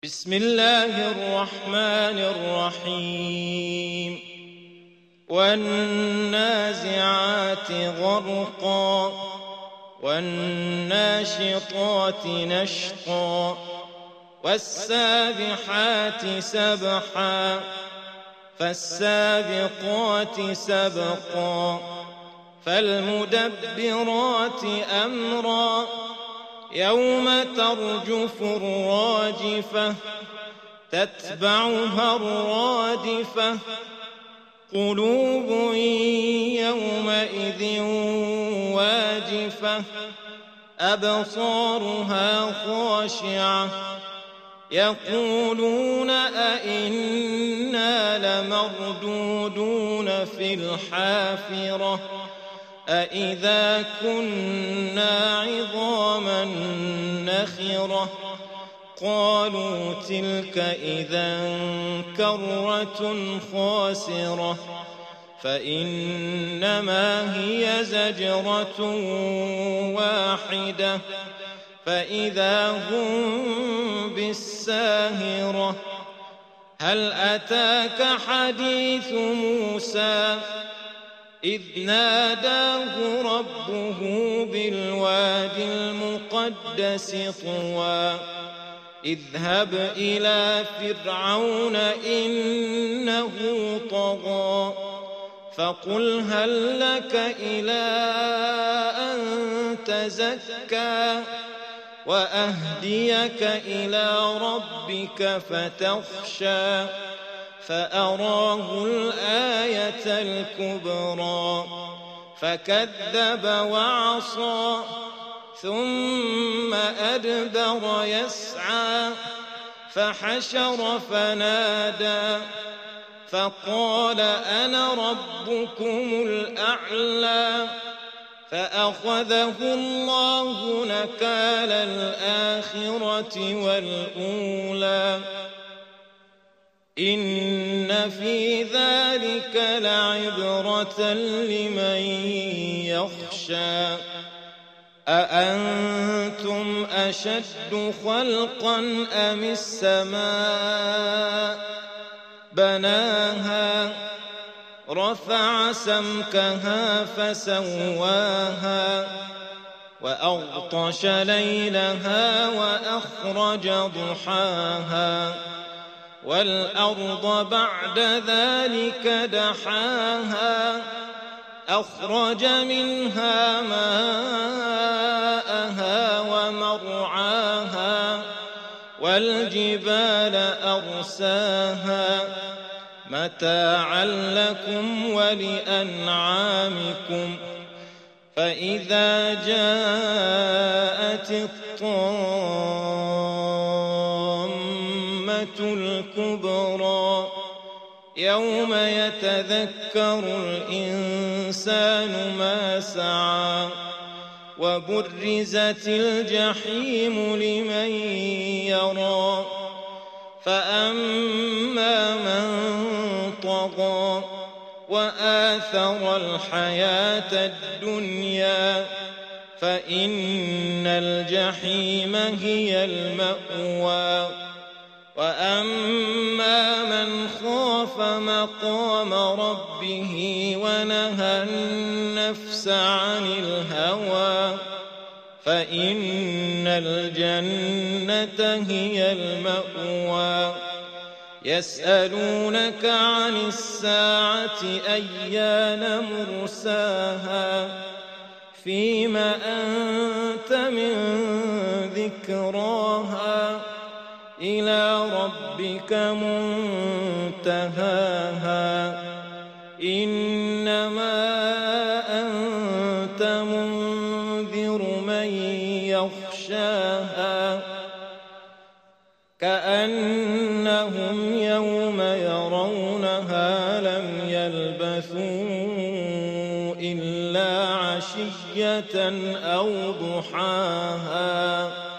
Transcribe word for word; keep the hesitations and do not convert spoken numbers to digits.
بسم الله الرحمن الرحيم والنازعات غرقا والناشطات نشطا والسابحات سبحا فالسابقات سبقا فالمدبرات أمرا يوم ترجف الراجفة تتبعها الرادفة قلوب يومئذ واجفة أبصارها خاشعة يقولون أئنا لمردودون في الحافرة أئذا كنا عظاما نخرة قالوا تلك إذا كرة خاسرة فإنما هي زجرة واحدة فإذا هم بالساهرة هل أتاك حديث موسى إذ ناداه ربه بالواد المقدس طوى اذهب إلى فرعون إنه طغى فقل هل لك إلى أن تزكى وأهديك إلى ربك فتخشى فأراه الآية الكبرى فكذب وعصى ثم أدبر يسعى فحشر فنادى فقال أنا ربكم الأعلى فأخذه الله نكال الآخرة والأولى إن في ذلك لعبرة لمن يخشى أأنتم أشد خلقا أم السماء بناها رفع سمكها فسواها وأغطش ليلها وأخرج ضحاها والأرض بعد ذلك دحاها أخرج منها ماءها ومرعاها والجبال أرساها متاعا لكم ولأنعامكم فإذا جاءت الطامة الكبرى يوم يتذكر الإنسان ما سعى وبرزت الجحيم لمن يرى فأما من طغى وآثر الحياة الدنيا فإن الجحيم هي المأوى وأما من خاف مقام ربه ونهى النفس عن الهوى فإن الجنة هي المأوى يسألونك عن الساعة أيان مرساها فيم أنت من ذكراها إلى ربك منتهاها إنما أنت منذر من يخشاها كأنهم يوم يرونها لم يلبثوا إلا عشية أو ضحاها